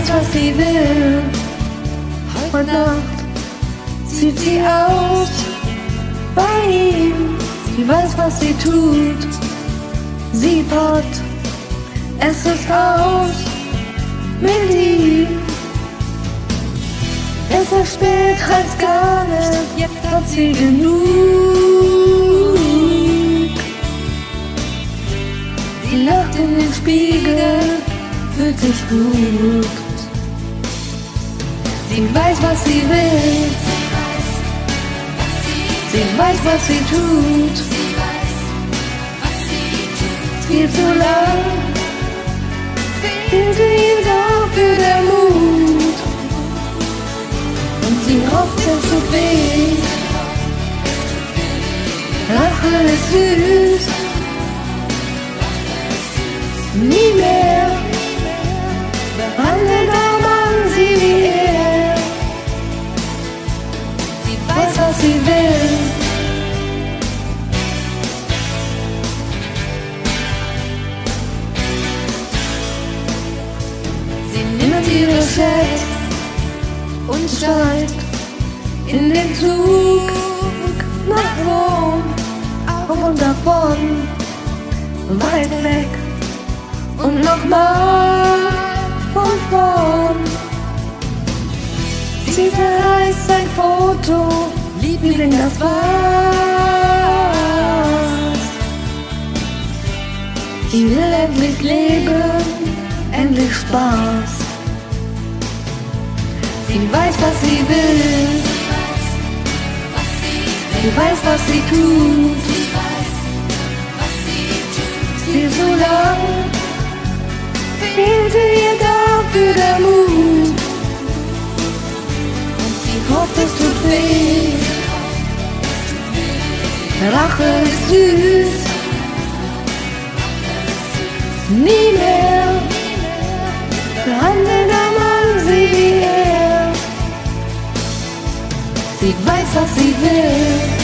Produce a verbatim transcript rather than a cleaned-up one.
weiß, was sie will. Heute Nacht zieht sie aus bei ihm. Sie weiß, was sie tut. Sie packt es ist aus mit ihm. Es ist spät, heißt gar nicht, jetzt hat sie genug. Sie lacht in den Spiegel, fühlt sich gut. Sie weiß, was sie will. Sie weiß, was sie tut. Viel zu lang fehlte ihm dafür der Mut. Und sie hofft, es tut weh. Rache ist süß. Nie mehr behandelt der Mann sie wie er. Sie weiß, was sie will. Sie nimmt ihre Schätze und steigt in den Zug nach Rom, auf und davon, weit weg und nochmal von vorn. Sie zerreißt sein Foto, Liebling, das war's. Sie will endlich leben, endlich Spaß. Sie weiß, was sie will. Sie weiß, was sie tut. Viel zu lang fehlte ihr dafür der Mut. Und sie hofft, es tut weh. Rache ist süß. Nie mehr behandelt der Mann sie wie er. Sie weiß, was sie will.